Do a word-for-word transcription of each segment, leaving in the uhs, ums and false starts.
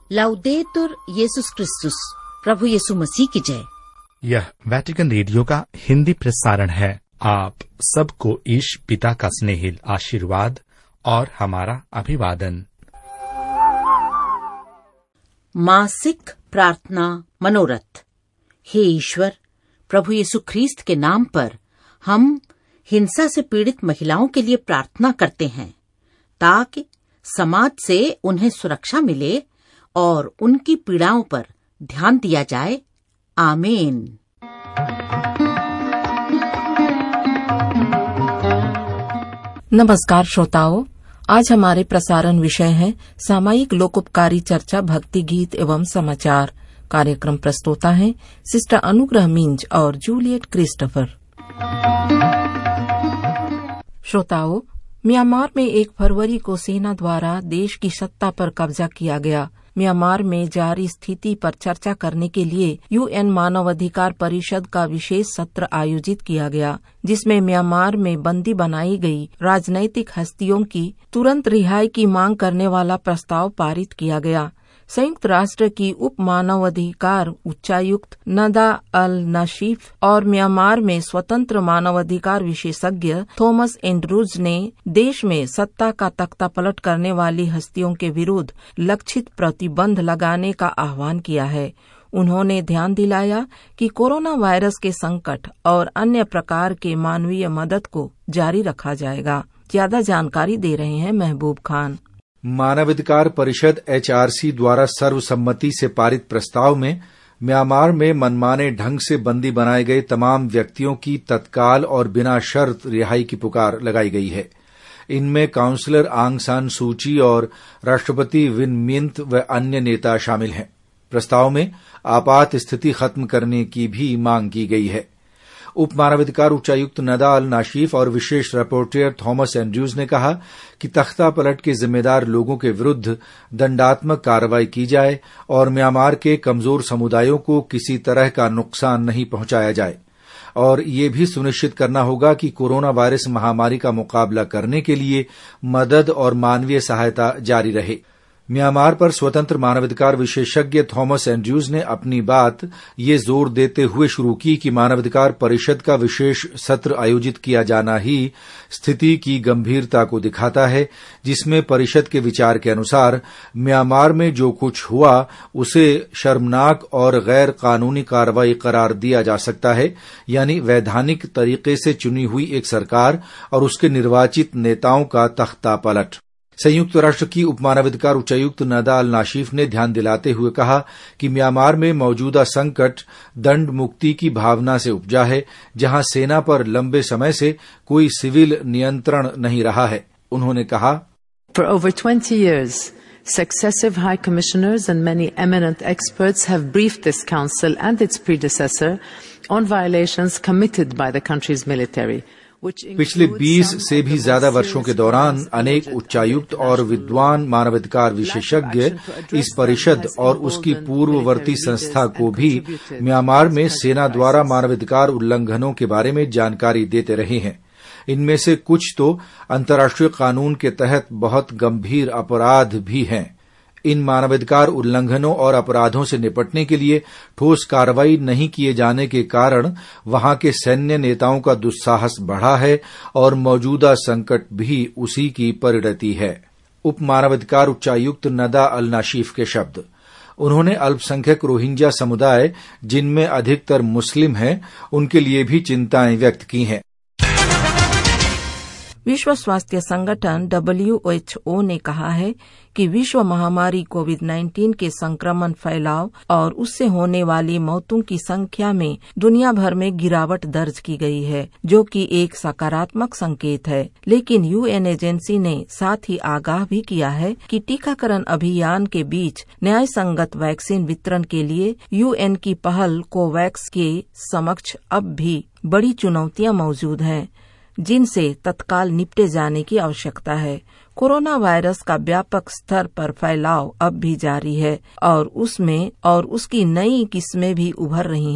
लाउदेतुर येसुस क्रिस्तुस, प्रभु यीशु मसीह की जय। यह वेटिकन रेडियो का हिंदी प्रसारण है। आप सबको ईश पिता का स्नेहिल आशीर्वाद और हमारा अभिवादन। मासिक प्रार्थना मनोरथ। हे ईश्वर, प्रभु यीशु ख्रीस्त के नाम पर हम हिंसा से पीड़ित महिलाओं के लिए प्रार्थना करते हैं ताकि समाज से उन्हें सुरक्षा मिले और उनकी पीड़ाओं पर ध्यान दिया जाए। आमीन। नमस्कार श्रोताओं, आज हमारे प्रसारण विषय है सामयिक लोकोपकारी चर्चा, भक्ति गीत एवं समाचार। कार्यक्रम प्रस्तोता है सिस्टर अनुग्रह मिंज और जूलियट क्रिस्टोफर। श्रोताओं, म्यांमार में एक फरवरी को सेना द्वारा देश की सत्ता पर कब्जा किया गया। म्यांमार में जारी स्थिति पर चर्चा करने के लिए यूएन मानवाधिकार परिषद का विशेष सत्र आयोजित किया गया, जिसमें म्यांमार में बंदी बनाई गई राजनैतिक हस्तियों की तुरंत रिहाई की मांग करने वाला प्रस्ताव पारित किया गया। संयुक्त राष्ट्र की उप मानवाधिकार उच्चायुक्त नदा अल नाशिफ और म्यांमार में स्वतंत्र मानवाधिकार विशेषज्ञ थॉमस एंड्रूज ने देश में सत्ता का तख्ता पलट करने वाली हस्तियों के विरुद्ध लक्षित प्रतिबंध लगाने का आह्वान किया है। उन्होंने ध्यान दिलाया कि कोरोना वायरस के संकट और अन्य प्रकार के मानवीय मदद को जारी रखा जाएगा। ज्यादा जानकारी दे रहे हैं महबूब खान। मानवाधिकार परिषद एचआरसी द्वारा सर्वसम्मति से पारित प्रस्ताव में म्यांमार में मनमाने ढंग से बंदी बनाए गए तमाम व्यक्तियों की तत्काल और बिना शर्त रिहाई की पुकार लगाई गई है। इनमें काउंसलर आंग सान सूची और राष्ट्रपति विन मिंत व अन्य नेता शामिल हैं। प्रस्ताव में आपात स्थिति खत्म करने की भी मांग की गई है। उप मानवाधिकार उच्चायुक्त नदा अल नाशिफ और विशेष रिपोर्टर थॉमस एंड्रूज ने कहा कि तख्ता पलट के जिम्मेदार लोगों के विरुद्ध दंडात्मक कार्रवाई की जाए और म्यांमार के कमजोर समुदायों को किसी तरह का नुकसान नहीं पहुंचाया जाए, और ये भी सुनिश्चित करना होगा कि कोरोना वायरस महामारी का मुकाबला करने के लिए मदद और मानवीय सहायता जारी रहे। म्यांमार पर स्वतंत्र मानवाधिकार विशेषज्ञ थॉमस एंड्रूज ने अपनी बात ये जोर देते हुए शुरू की कि मानवाधिकार परिषद का विशेष सत्र आयोजित किया जाना ही स्थिति की गंभीरता को दिखाता है, जिसमें परिषद के विचार के अनुसार म्यांमार में जो कुछ हुआ उसे शर्मनाक और गैर कानूनी कार्रवाई करार दिया जा सकता है, यानी वैधानिक तरीके से चुनी हुई एक सरकार और उसके निर्वाचित नेताओं का तख्ता पलट। संयुक्त राष्ट्र की उप मानवाधिकार उच्चायुक्त नदा अल नाशिफ ने ध्यान दिलाते हुए कहा कि म्यांमार में मौजूदा संकट दंड मुक्ति की भावना से उपजा है, जहां सेना पर लंबे समय से कोई सिविल नियंत्रण नहीं रहा है। उन्होंने कहा, For over twenty years, successive high commissioners and many eminent experts have briefed this council and its predecessor on violations committed by the country's military. पिछले बीस से भी ज्यादा वर्षों के दौरान अनेक उच्चायुक्त और विद्वान मानवाधिकार विशेषज्ञ इस परिषद और उसकी पूर्ववर्ती संस्था को भी म्यांमार में सेना द्वारा मानवाधिकार उल्लंघनों के बारे में जानकारी देते रहे हैं। इनमें से कुछ तो अंतर्राष्ट्रीय कानून के तहत बहुत गंभीर अपराध भी हैं। इन मानवाधिकार उल्लंघनों और अपराधों से निपटने के लिए ठोस कार्रवाई नहीं किए जाने के कारण वहां के सैन्य नेताओं का दुस्साहस बढ़ा है और मौजूदा संकट भी उसी की परिणति है। उप मानवाधिकार उच्चायुक्त नदा अल नाशिफ के शब्द। उन्होंने अल्पसंख्यक रोहिंग्या समुदाय, जिनमें अधिकतर मुस्लिम हैं, उनके लिए भी चिंताएं व्यक्त की हैं। विश्व स्वास्थ्य संगठन डब्ल्यू एच ओ ने कहा है कि विश्व महामारी कोविड नाइन्टीन के संक्रमण फैलाव और उससे होने वाली मौतों की संख्या में दुनिया भर में गिरावट दर्ज की गई है, जो कि एक सकारात्मक संकेत है। लेकिन यूएन एजेंसी ने साथ ही आगाह भी किया है कि टीकाकरण अभियान के बीच न्याय संगत वैक्सीन वितरण के लिए यूएन की पहल कोवैक्स के समक्ष अब भी बड़ी चुनौतियां मौजूद हैं, जिनसे तत्काल निपटे जाने की आवश्यकता है। कोरोना वायरस का व्यापक स्तर पर फैलाव अब भी जारी है और उसमें और उसकी नई किस्में भी उभर रही हैं।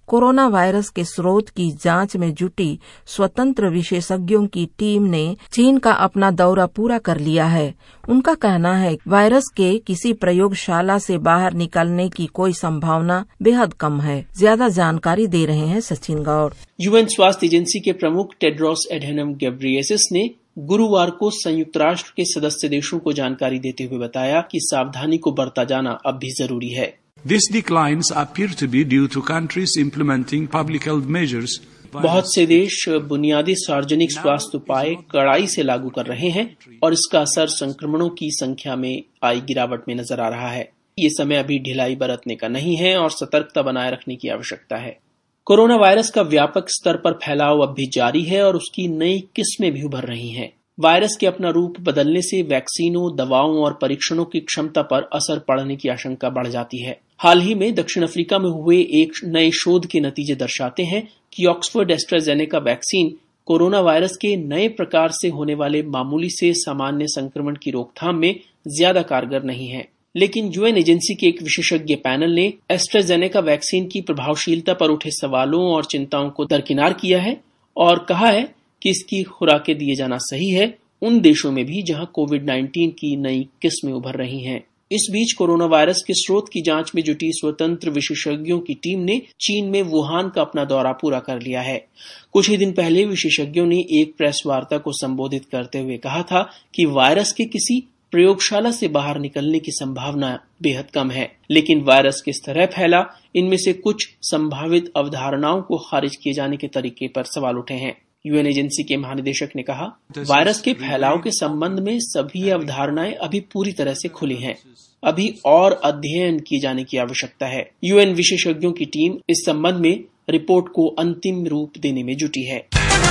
कोरोना वायरस के स्रोत की जांच में जुटी स्वतंत्र विशेषज्ञों की टीम ने चीन का अपना दौरा पूरा कर लिया है। उनका कहना है वायरस के किसी प्रयोगशाला से बाहर निकलने की कोई संभावना बेहद कम है। ज्यादा जानकारी दे रहे हैं सचिन गौड़। यूएन स्वास्थ्य एजेंसी के प्रमुख टेड्रोस एडहेनम घेब्रेयेसस ने गुरुवार को संयुक्त राष्ट्र के सदस्य देशों को जानकारी देते हुए बताया कि सावधानी को बरता जाना अब भी जरूरी है। These declines appear to be due to countries implementing public health measures. बहुत से देश बुनियादी सार्वजनिक स्वास्थ्य उपाय कड़ाई से लागू कर रहे हैं और इसका असर संक्रमणों की संख्या में आई गिरावट में नजर आ रहा है। ये समय अभी ढिलाई बरतने का नहीं है और सतर्कता बनाए रखने की आवश्यकता है। कोरोना वायरस का व्यापक स्तर पर फैलाव अब भी जारी है और उसकी नई किस्में भी उभर रही हैं। वायरस के अपना रूप बदलने से वैक्सीनों, दवाओं और परीक्षणों की क्षमता पर असर पड़ने की आशंका बढ़ जाती है। हाल ही में दक्षिण अफ्रीका में हुए एक नए शोध के नतीजे दर्शाते हैं कि Oxford AstraZeneca vaccine corona virus के नए प्रकार से होने वाले मामूली से सामान्य संक्रमण की रोकथाम में ज्यादा कारगर नहीं है। लेकिन यूएन एजेंसी के एक विशेषज्ञ पैनल ने एस्ट्राजेनेका वैक्सीन की प्रभावशीलता पर उठे सवालों और चिंताओं को दरकिनार किया है और कहा है कि इसकी खुराकें दिए जाना सही है उन देशों में भी जहां कोविड नाइन्टीन की नई किस्में उभर रही हैं। इस बीच कोरोना वायरस के स्रोत की जांच में जुटी स्वतंत्र विशेषज्ञों की टीम ने चीन में वुहान का अपना दौरा पूरा कर लिया है। कुछ ही दिन पहले विशेषज्ञों ने एक प्रेस वार्ता को संबोधित करते हुए कहा था कि वायरस के किसी प्रयोगशाला से बाहर निकलने की संभावना बेहद कम है, लेकिन वायरस किस तरह फैला, इनमें से कुछ संभावित अवधारणाओं को खारिज किए जाने के तरीके पर सवाल उठे हैं। यूएन एजेंसी के महानिदेशक ने कहा, वायरस के फैलाव के संबंध में सभी अवधारणाएं अभी पूरी तरह से खुली हैं। अभी और अध्ययन किए जाने की आवश्यकता है। यूएन विशेषज्ञों की टीम इस संबंध में रिपोर्ट को अंतिम रूप देने में जुटी है।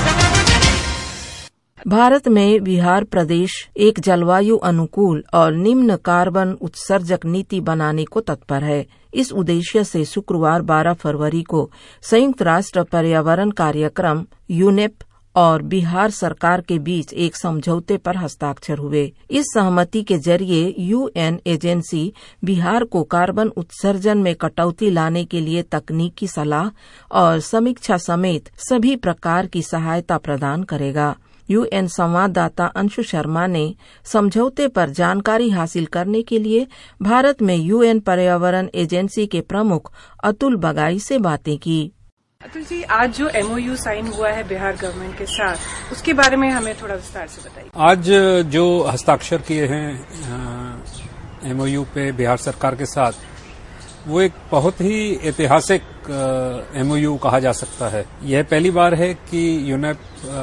भारत में बिहार प्रदेश एक जलवायु अनुकूल और निम्न कार्बन उत्सर्जक नीति बनाने को तत्पर है। इस उद्देश्य से शुक्रवार बारह फरवरी को संयुक्त राष्ट्र पर्यावरण कार्यक्रम यूनेप और बिहार सरकार के बीच एक समझौते पर हस्ताक्षर हुए। इस सहमति के जरिए यूएन एजेंसी बिहार को कार्बन उत्सर्जन में कटौती लाने के लिए तकनीकी सलाह और समीक्षा समेत सभी प्रकार की सहायता प्रदान करेगा। यूएन संवाददाता अंशु शर्मा ने समझौते पर जानकारी हासिल करने के लिए भारत में यूएन पर्यावरण एजेंसी के प्रमुख अतुल बगाई से बातें की। अतुल जी, आज जो एमओयू साइन हुआ है बिहार गवर्नमेंट के साथ, उसके बारे में हमें थोड़ा विस्तार से बताइए। आज जो हस्ताक्षर किए हैं एमओयू पे बिहार सरकार के साथ, वो एक बहुत ही ऐतिहासिक एमओयू कहा जा सकता है। यह पहली बार है कि यूनेप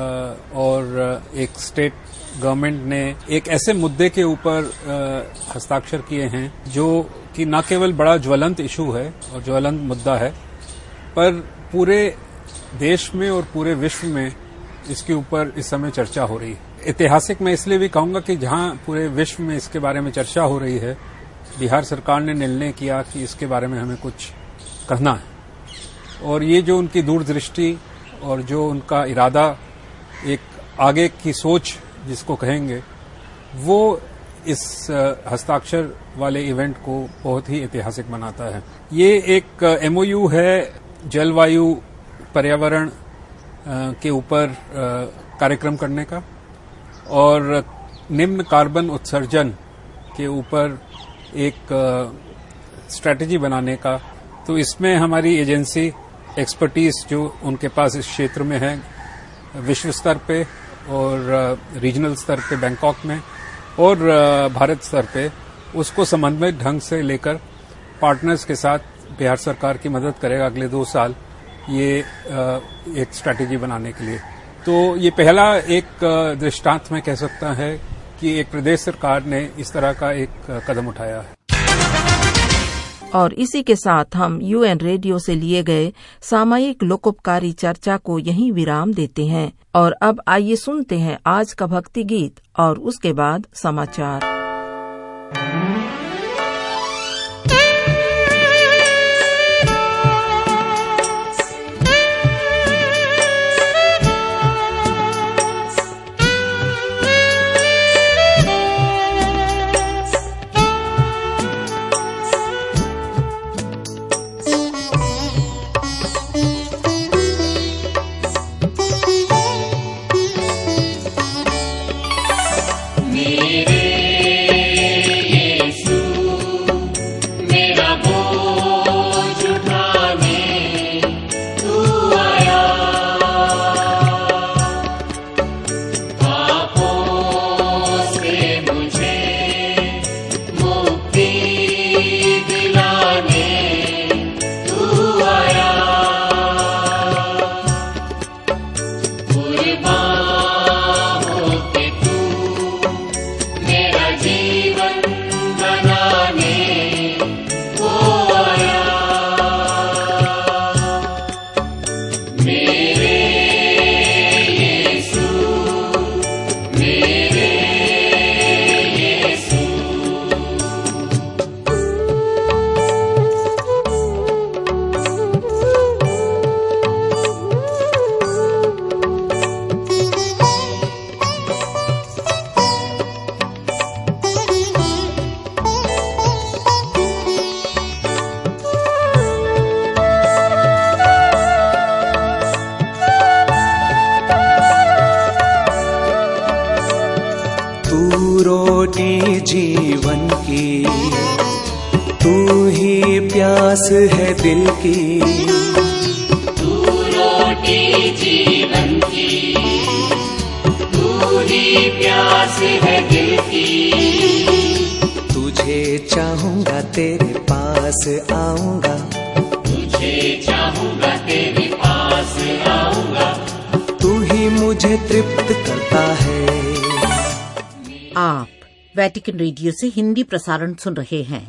और एक स्टेट गवर्नमेंट ने एक ऐसे मुद्दे के ऊपर हस्ताक्षर किए हैं जो कि न केवल बड़ा ज्वलंत इशू है और ज्वलंत मुद्दा है, पर पूरे देश में और पूरे विश्व में इसके ऊपर इस समय चर्चा हो रही है। ऐतिहासिक मैं इसलिए भी कहूंगा कि जहां पूरे विश्व में इसके बारे में चर्चा हो रही है, बिहार सरकार ने निर्णय किया कि इसके बारे में हमें कुछ करना है। और ये जो उनकी दूरदृष्टि और जो उनका इरादा, एक आगे की सोच जिसको कहेंगे, वो इस हस्ताक्षर वाले इवेंट को बहुत ही ऐतिहासिक बनाता है। ये एक एमओयू है जलवायु पर्यावरण के ऊपर कार्यक्रम करने का और निम्न कार्बन उत्सर्जन के ऊपर एक स्ट्रैटेजी बनाने का। तो इसमें हमारी एजेंसी एक्सपर्टीज जो उनके पास इस क्षेत्र में है, विश्व स्तर पे और रीजनल स्तर पे बैंकॉक में और भारत स्तर पे, उसको समन्वय ढंग से लेकर पार्टनर्स के साथ बिहार सरकार की मदद करेगा अगले दो साल ये एक स्ट्रैटेजी बनाने के लिए। तो ये पहला एक दृष्टांत में कह सकता है कि एक प्रदेश सरकार ने इस तरह का एक कदम उठाया है। और इसी के साथ हम यूएन रेडियो से लिए गए सामयिक लोकोपकारी चर्चा को यहीं विराम देते हैं और अब आइए सुनते हैं आज का भक्ति गीत और उसके बाद समाचार। रोटी जीवन की, तू ही प्यास है दिल की, तू रोटी जीवन की, तू ही प्यास है दिल की। तुझे चाहूंगा तेरे पास आऊंगा, तुझे चाहूंगा तेरे पास आऊंगा, तू ही मुझे तृप्त करता है। आप वेटिकन रेडियो से हिंदी प्रसारण सुन रहे हैं।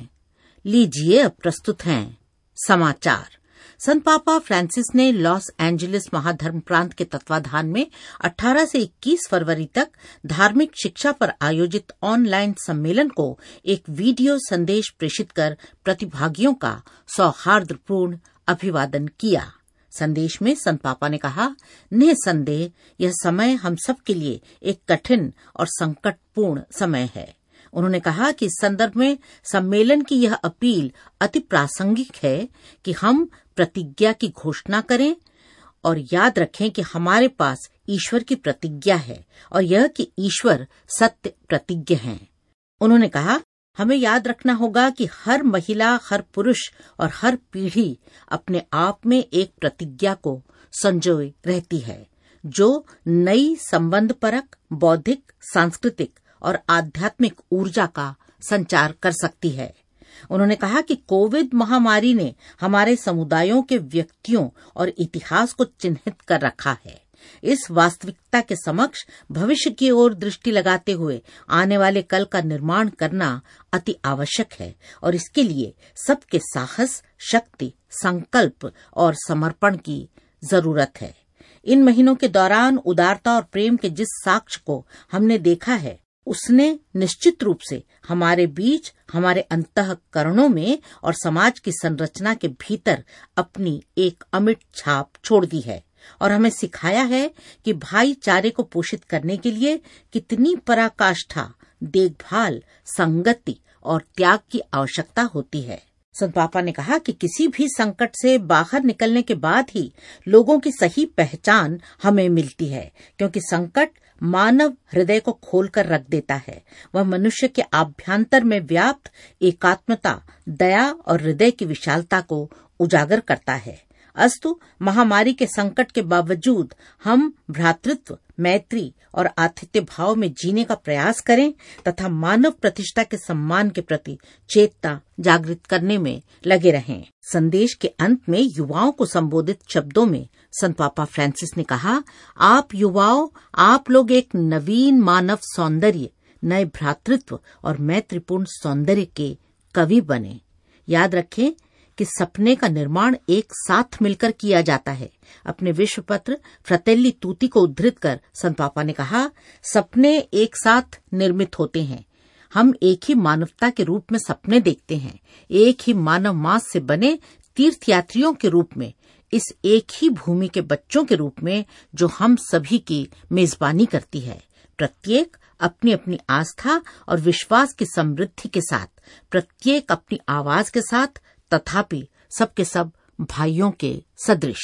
लीजिए अब प्रस्तुत हैं समाचार। संत पापा फ्रांसिस ने लॉस एंजलिस महाधर्म प्रांत के तत्वाधान में अठारह से इक्कीस फरवरी तक धार्मिक शिक्षा पर आयोजित ऑनलाइन सम्मेलन को एक वीडियो संदेश प्रेषित कर प्रतिभागियों का सौहार्दपूर्ण अभिवादन किया। संदेश में संत पापा ने कहा, निसंदेह यह समय हम सब के लिए एक कठिन और संकटपूर्ण समय है। उन्होंने कहा कि इस संदर्भ में सम्मेलन की यह अपील अति प्रासंगिक है कि हम प्रतिज्ञा की घोषणा करें और याद रखें कि हमारे पास ईश्वर की प्रतिज्ञा है और यह कि ईश्वर सत्य प्रतिज्ञ हैं। उन्होंने कहा, हमें याद रखना होगा कि हर महिला, हर पुरुष और हर पीढ़ी अपने आप में एक प्रतिज्ञा को संजोए रहती है, जो नई संबंधपरक, बौद्धिक, सांस्कृतिक और आध्यात्मिक ऊर्जा का संचार कर सकती है। उन्होंने कहा कि कोविड महामारी ने हमारे समुदायों के व्यक्तियों और इतिहास को चिन्हित कर रखा है। इस वास्तविकता के समक्ष भविष्य की ओर दृष्टि लगाते हुए आने वाले कल का निर्माण करना अति आवश्यक है और इसके लिए सबके साहस, शक्ति, संकल्प और समर्पण की जरूरत है। इन महीनों के दौरान उदारता और प्रेम के जिस साक्ष्य को हमने देखा है, उसने निश्चित रूप से हमारे बीच, हमारे अंतःकरणों में और समाज की संरचना के भीतर अपनी एक अमिट छाप छोड़ दी है और हमें सिखाया है कि भाईचारे को पोषित करने के लिए कितनी पराकाष्ठा, देखभाल, संगति और त्याग की आवश्यकता होती है। संत पापा ने कहा कि किसी भी संकट से बाहर निकलने के बाद ही लोगों की सही पहचान हमें मिलती है, क्योंकि संकट मानव हृदय को खोलकर रख देता है। वह मनुष्य के आभ्यंतर में व्याप्त एकात्मता, दया और हृदय की विशालता को उजागर करता है। अस्तु महामारी के संकट के बावजूद हम भ्रातृत्व, मैत्री और आतिथ्य भाव में जीने का प्रयास करें तथा मानव प्रतिष्ठा के सम्मान के प्रति चेतना जागृत करने में लगे रहें। संदेश के अंत में युवाओं को संबोधित शब्दों में संत पापा फ्रांसिस ने कहा, आप युवाओं, आप लोग एक नवीन मानव सौंदर्य, नए भ्रातृत्व और मैत्रीपूर्ण सौंदर्य के कवि बने। याद रखें कि सपने का निर्माण एक साथ मिलकर किया जाता है। अपने विश्व पत्र फ्रatelli tutti को उद्धृत कर संत पापा ने कहा, सपने एक साथ निर्मित होते हैं। हम एक ही मानवता के रूप में सपने देखते हैं, एक ही मानव मांस से बने तीर्थयात्रियों के रूप में, इस एक ही भूमि के बच्चों के रूप में जो हम सभी की मेजबानी करती है। प्रत्येक अपनी अपनी आस्था और विश्वास की समृद्धि के साथ, प्रत्येक अपनी आवाज के साथ, तथापि सबके सब भाइयों के सदृश।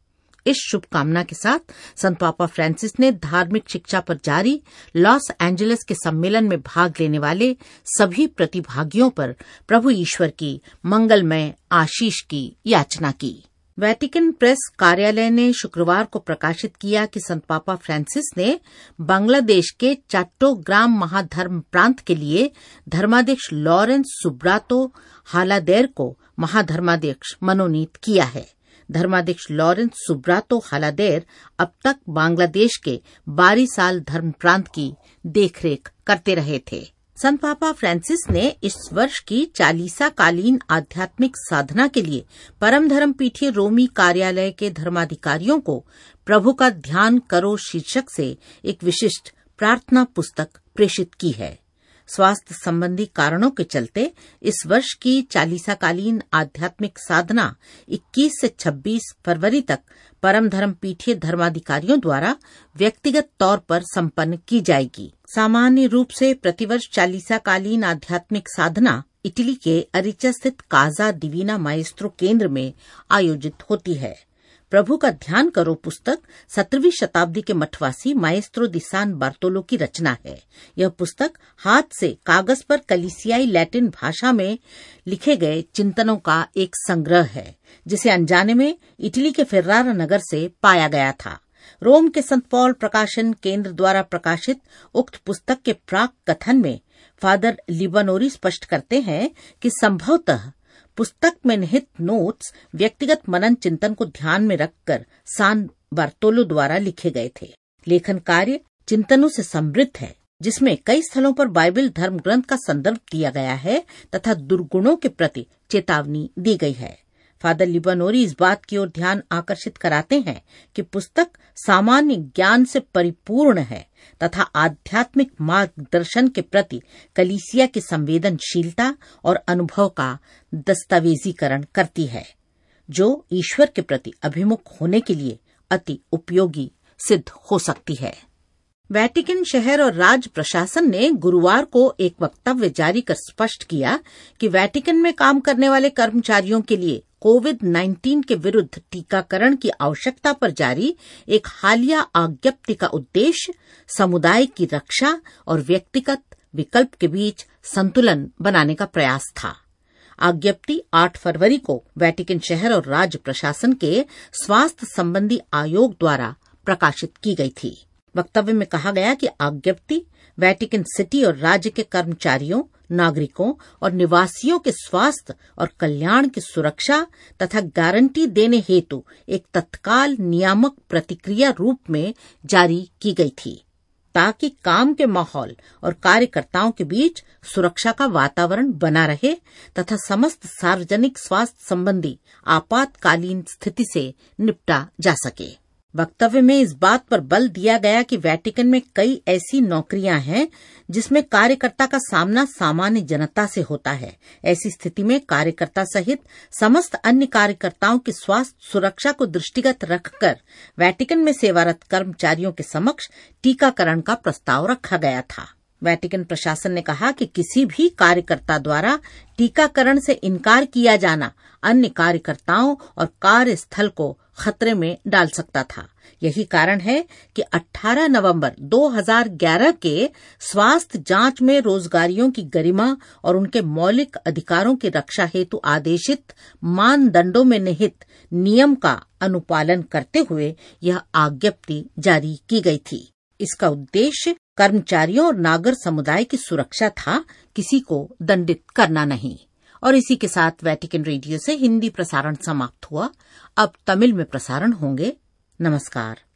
इस शुभकामना के साथ संत पापा फ्रांसिस ने धार्मिक शिक्षा पर जारी लॉस एंजलिस के सम्मेलन में भाग लेने वाले सभी प्रतिभागियों पर प्रभु ईश्वर की मंगलमय आशीष की याचना की। वेटिकन प्रेस कार्यालय ने शुक्रवार को प्रकाशित किया कि संत पापा फ्रांसिस ने बांग्लादेश के चट्टोग्राम महाधर्म प्रांत के लिए धर्माध्यक्ष लॉरेंस सुब्रातो हालादेर को महाधर्माध्यक्ष मनोनीत किया है। धर्माध्यक्ष लॉरेंस सुब्रातो हालादेर अब तक बांग्लादेश के बारह साल धर्म प्रांत की देखरेख करते रहे थे। संत पापा फ्रांसिस ने इस वर्ष की चालीसा कालीन आध्यात्मिक साधना के लिए परम धर्म पीठीय रोमी कार्यालय के धर्माधिकारियों को प्रभु का ध्यान करो शीर्षक से एक विशिष्ट प्रार्थना पुस्तक प्रेषित की है। स्वास्थ्य संबंधी कारणों के चलते इस वर्ष की चालीसा कालीन आध्यात्मिक साधना इक्कीस से छब्बीस फरवरी तक परम धर्म पीठीय धर्माधिकारियों द्वारा व्यक्तिगत तौर पर संपन्न की जाएगी। सामान्य रूप से प्रतिवर्ष चालीसा कालीन आध्यात्मिक साधना इटली के अरिचा स्थित काजा डिवीना माएस्ट्रो केंद्र में आयोजित होती है। प्रभु का ध्यान करो पुस्तक सत्रहवीं शताब्दी के मठवासी माएस्त्रो दी सान बार्तोलो की रचना है। यह पुस्तक हाथ से कागज पर कलीसियाई लैटिन भाषा में लिखे गए चिंतनों का एक संग्रह है, जिसे अनजाने में इटली के फेर्रारा नगर से पाया गया था। रोम के संत पॉल प्रकाशन केंद्र द्वारा प्रकाशित उक्त पुस्तक के प्राक कथन में फादर लिबानोरी स्पष्ट करते हैं कि संभवतः पुस्तक में निहित नोट्स व्यक्तिगत मनन चिंतन को ध्यान में रखकर सान बार्तोलो द्वारा लिखे गए थे। लेखन कार्य चिंतनों से समृद्ध है, जिसमें कई स्थलों पर बाइबल धर्म ग्रंथ का संदर्भ दिया गया है तथा दुर्गुणों के प्रति चेतावनी दी गई है। फादर लिबानोरी इस बात की ओर ध्यान आकर्षित कराते हैं कि पुस्तक सामान्य ज्ञान से परिपूर्ण है तथा आध्यात्मिक मार्गदर्शन के प्रति कलीसिया की संवेदनशीलता और अनुभव का दस्तावेजीकरण करती है, जो ईश्वर के प्रति अभिमुख होने के लिए अति उपयोगी सिद्ध हो सकती है। वेटिकन शहर और राज्य प्रशासन ने गुरुवार को एक वक्तव्य जारी कर स्पष्ट किया कि वेटिकन में काम करने वाले कर्मचारियों के लिए कोविड नाइन्टीन के विरुद्ध टीकाकरण की आवश्यकता पर जारी एक हालिया आज्ञप्ति का उद्देश्य समुदाय की रक्षा और व्यक्तिगत विकल्प के बीच संतुलन बनाने का प्रयास था। आज्ञप्ति आठ फरवरी को वेटिकन शहर और राज्य प्रशासन के स्वास्थ्य संबंधी आयोग द्वारा प्रकाशित की गई थी। वक्तव्य में कहा गया कि आज्ञप्ति वेटिकन सिटी और राज्य के कर्मचारियों, नागरिकों और निवासियों के स्वास्थ्य और कल्याण की सुरक्षा तथा गारंटी देने हेतु एक तत्काल नियामक प्रतिक्रिया रूप में जारी की गई थी, ताकि काम के माहौल और कार्यकर्ताओं के बीच सुरक्षा का वातावरण बना रहे तथा समस्त सार्वजनिक स्वास्थ्य संबंधी आपातकालीन स्थिति से निपटा जा सके। वक्तव्य में इस बात पर बल दिया गया कि वेटिकन में कई ऐसी नौकरियां हैं जिसमें कार्यकर्ता का सामना सामान्य जनता से होता है। ऐसी स्थिति में कार्यकर्ता सहित समस्त अन्य कार्यकर्ताओं की स्वास्थ्य सुरक्षा को दृष्टिगत रखकर वेटिकन में सेवारत कर्मचारियों के समक्ष टीकाकरण का प्रस्ताव रखा गया था। वेटिकन प्रशासन ने कहा कि किसी भी कार्यकर्ता द्वारा टीकाकरण से इनकार किया जाना अन्य कार्यकर्ताओं और कार्यस्थल को खतरे में डाल सकता था। यही कारण है कि अठारह नवंबर दो हज़ार ग्यारह के स्वास्थ्य जांच में रोजगारियों की गरिमा और उनके मौलिक अधिकारों की रक्षा हेतु आदेशित मानदंडों में निहित नियम का अनुपालन करते हुए यह आज्ञप्ति जारी की गई थी। इसका उद्देश्य कर्मचारियों और नागर समुदाय की सुरक्षा था, किसी को दंडित करना नहीं। और इसी के साथ वेटिकन रेडियो से हिंदी प्रसारण समाप्त हुआ। अब तमिल में प्रसारण होंगे। नमस्कार।